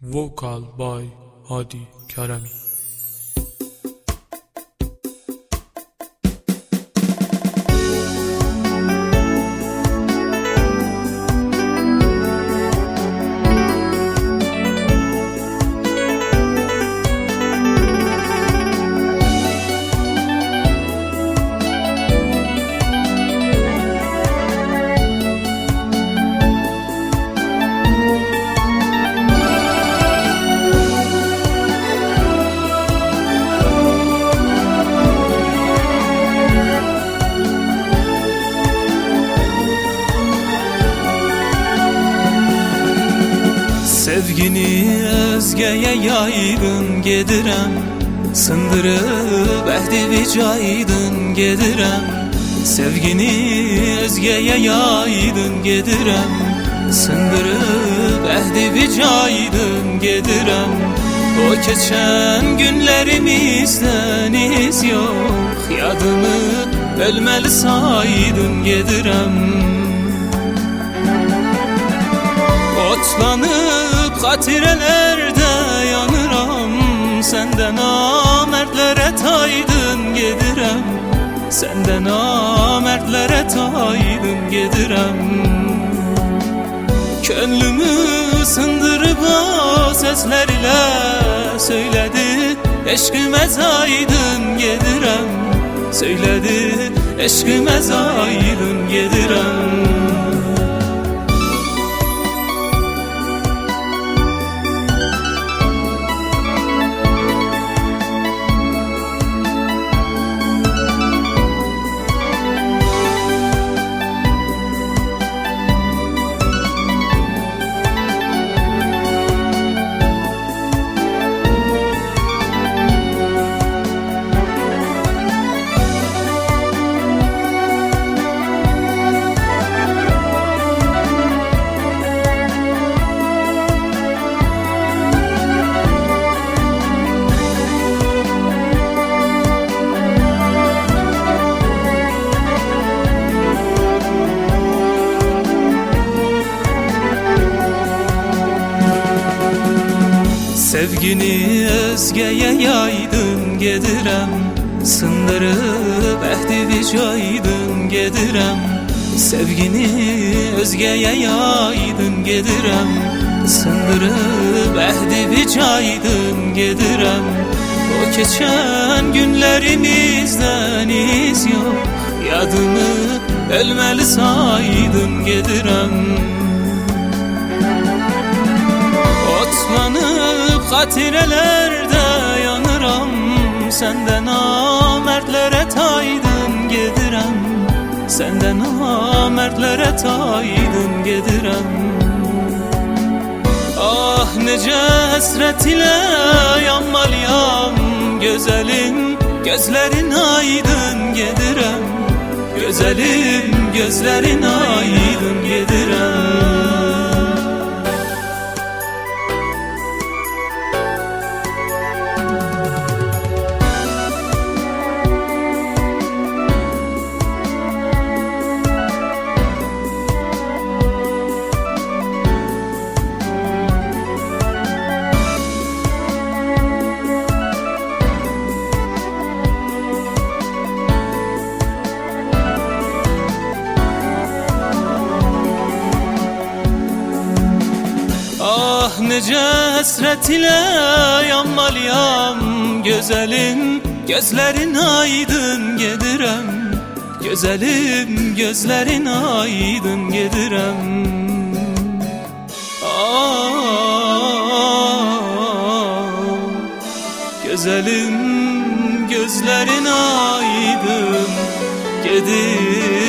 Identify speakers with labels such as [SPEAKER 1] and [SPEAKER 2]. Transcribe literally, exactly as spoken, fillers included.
[SPEAKER 1] Vocal by Hadi Karami.
[SPEAKER 2] Sevgini özgeye yaydın gedirem, sındırıp ehdi vicaydın gedirem. Sevgini özgeye yaydın gedirem, sındırıp ehdi vicaydın gedirem. O geçen günlerimizden iz yok, yadımı ölmeli saydın gedirem. Otlanıp hatirelerde yanıram, senden namertlere taydın gedirem. Senden namertlere taydın gedirem. Könlümü sındırıp o sesler ile söyledi, eşkime zaydın gedirem. Söyledi, eşkime zaydın gedirem. Sevgini özgeye yaydın gedirem, sındırıp ehdi vicaydın gedirem. Sevgini özgeye yaydın gedirem, sındırıp ehdi vicaydın gedirem. O geçen günlerimizden iz yok, yadımı ölmeli saydın gedirem. Otlanıp hatirelerde yanıram, senden namertlere taydın gedirem. Senden namertlere taydın gedirem. Ah nece hasret ile yanmalıyam, gözelim gözlerin aydın gedirem. Gözelim gözlerin aydın gedirem. Ah nece hasret ile yanmalıyam, gözelim gözlerin aydın gedirem. Gözelim gözlerin aydın gedirem. Ah gözelim gözlerin aydın gedirem.